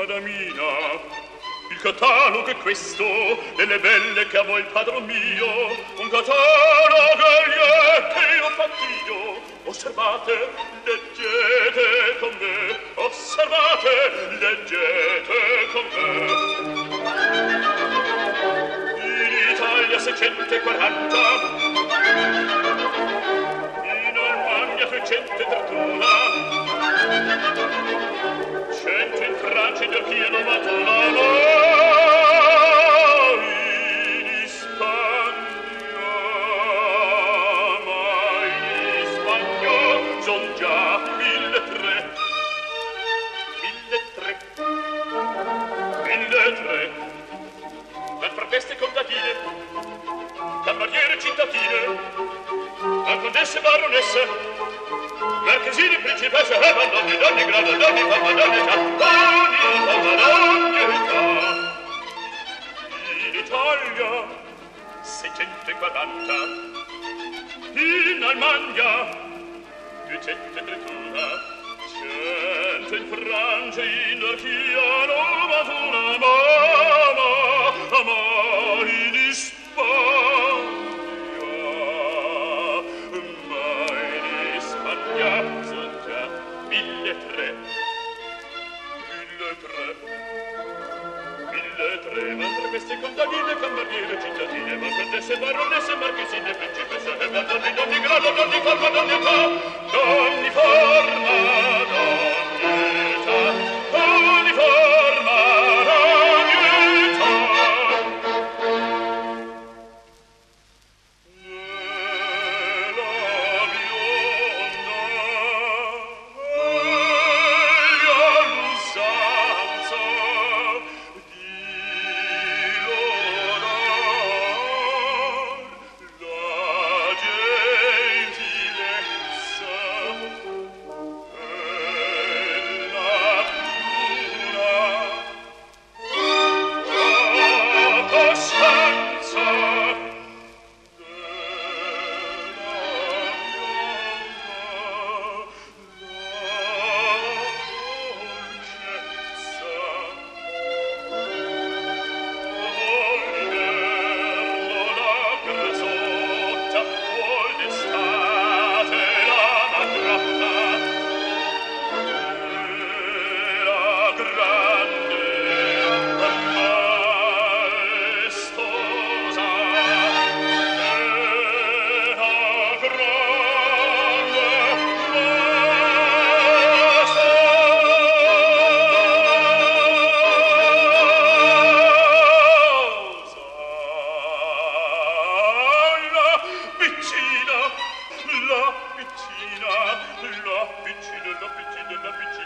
Adamina, il catalogo è questo, delle belle che amò il padron mio, un catalogo che io fatti io. Osservate, leggete con me, osservate, leggete con me. In Italia 640, in Almania 331, 100 in Francia, in Turchia, 91, no, in Spagna, ma in Spagna son già 1.300, 1.300, dal proteste contadine, cameriere cittadine, da contesse baronesse, marchesine, principesse, donne, donne grado, donne fama, donne età, donne età. In Italia 640, in Almania 231, 100 in Francia, in Turchia 91, ma in Spagna, son già 1.300, 1.300, mentre queste contadine, cameriere, cittadine, ma contesse, baronesse, marchesine, principesse, donne grado, donne forma, donne età, donne forma, donne età, donne forma, donne età. Nella bionda e all'usanza di l'orar la gentilezza e la cura, la coscienza la piccina, la piccina, la piccina, la piccina,